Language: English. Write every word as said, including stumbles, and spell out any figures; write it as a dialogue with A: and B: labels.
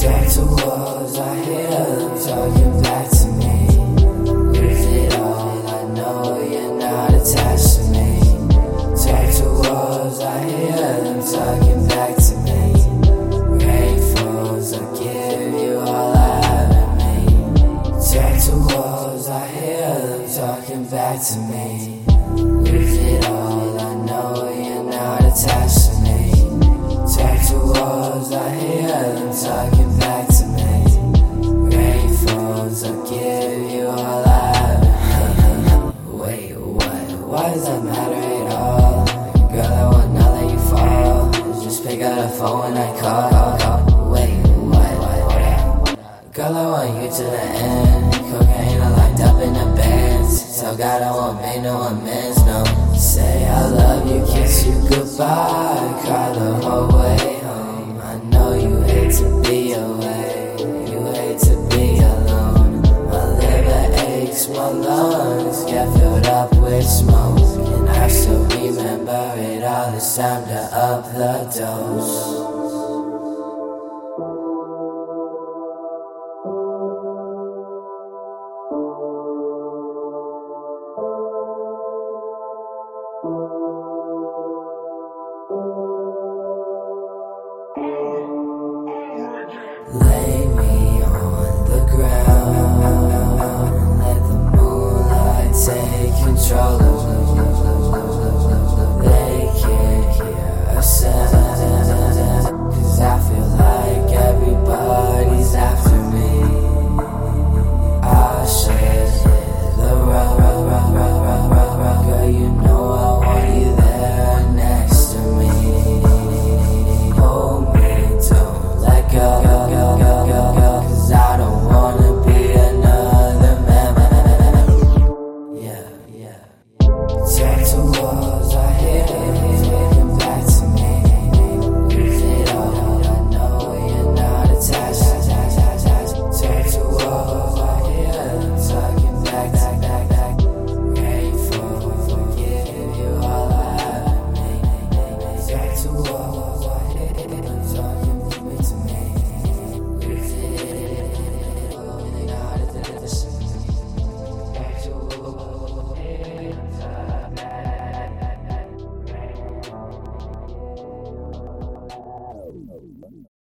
A: Talk to walls, I hear them talking back to me. Lose it all, I know you're not attached to me. Talk to walls, I hear them talking back to me. Rain falls, I give you all I have in me. Talk to walls, I hear them talking back to me. Lose it all, I know you're not attached to me. Talk to walls, I hear them talking back to me. Rain falls, I give you all I have. Wait, what? Why does that matter at all? Girl, I will not let you fall. Just pick up the phone when I call. Wait, what? Girl, I want you to the end. Cocaine I locked up in the bands. Tell God I won't make no amends, no. Say I love you, kiss you goodbye. Cry the whole way home. I know you hate to be away. You hate to be alone. My liver aches, my lungs get filled up with smoke. And I still remember it all. It's time to up the dose. Lay me on the ground, let the moonlight take control of me. They can't hear a sound, 'cause I feel like everybody's after me. I should hit the road, girl, you know I want you there next to me. Hold me, don't let go. Talk to walls, I hear them talking back to me. Lose it all, I know you're not attached. Talk to walls, I hear them talking back to me. Rain falls, forgive you all I have in me. Talk to walls, I hear them talking to me. Lose it all, you're not attached. Talk to walls, I hear them talking back to me.